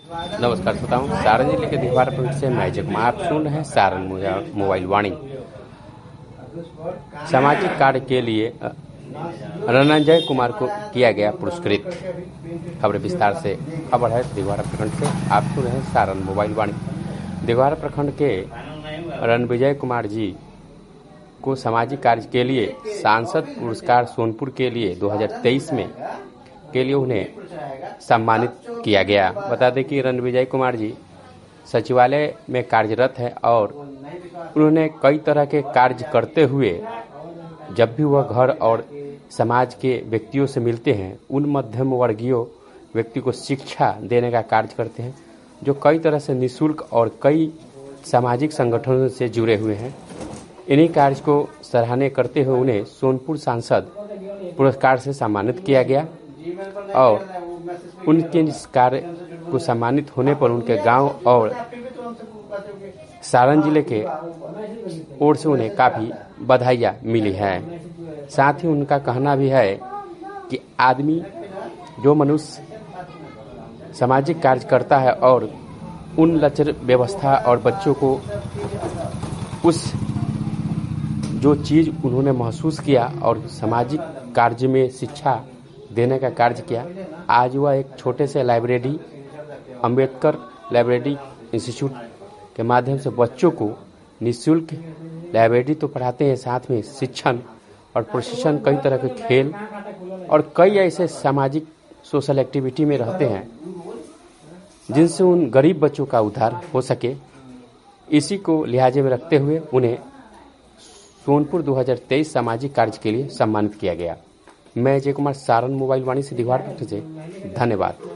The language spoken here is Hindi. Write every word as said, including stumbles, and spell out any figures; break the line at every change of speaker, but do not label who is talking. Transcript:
नमस्कार श्रोताओं, सारण जिले के दीवारपुर से मैं अजय कुमार। आप सुन रहे हैं सारण मोबाइल वाणी। सामाजिक कार्य के लिए रंजय कुमार को किया गया पुरस्कृत। खबर विस्तार से। खबर है दीवार प्रखंड से। आप सुन रहे हैं सारण मोबाइल वाणी। दीवार प्रखंड के रणविजय कुमार जी को सामाजिक कार्य के लिए सांसद पुरस्कार सोनपुर के लिए दो हज़ार तेईस में के लिए उन्हें सम्मानित किया गया। बता दें कि रणविजय कुमार जी सचिवालय में कार्यरत है और उन्होंने कई तरह के कार्य करते हुए जब भी वह घर और समाज के व्यक्तियों से मिलते हैं, उन मध्यम वर्गीय व्यक्ति को शिक्षा देने का कार्य करते हैं, जो कई तरह से निःशुल्क और कई सामाजिक संगठनों से जुड़े हुए हैं। इन्हीं कार्य को सराहनीय करते हुए उन्हें सोनपुर सांसद पुरस्कार से सम्मानित किया गया और उनके इस कार्य को सम्मानित होने पर उनके गांव और सारण जिले के ओर से उन्हें काफ़ी बधाइयाँ मिली हैं। साथ ही उनका कहना भी है कि आदमी जो मनुष्य सामाजिक कार्य करता है और उन लचर व्यवस्था और बच्चों को उस जो चीज़ उन्होंने महसूस किया और सामाजिक कार्य में शिक्षा देने का कार्य किया, आज वह एक छोटे से लाइब्रेरी अंबेडकर लाइब्रेरी इंस्टीट्यूट के माध्यम से बच्चों को निःशुल्क लाइब्रेरी तो पढ़ाते हैं, साथ में शिक्षण और प्रशिक्षण, कई तरह के खेल और कई ऐसे सामाजिक सोशल एक्टिविटी में रहते हैं जिनसे उन गरीब बच्चों का उद्धार हो सके। इसी को लिहाजे में रखते हुए उन्हें सोनपुर दो हज़ार तेईस सामाजिक कार्य के लिए सम्मानित किया गया। मैं अजय कुमार, सारण मोबाइल वाणी से दीवार से। धन्यवाद।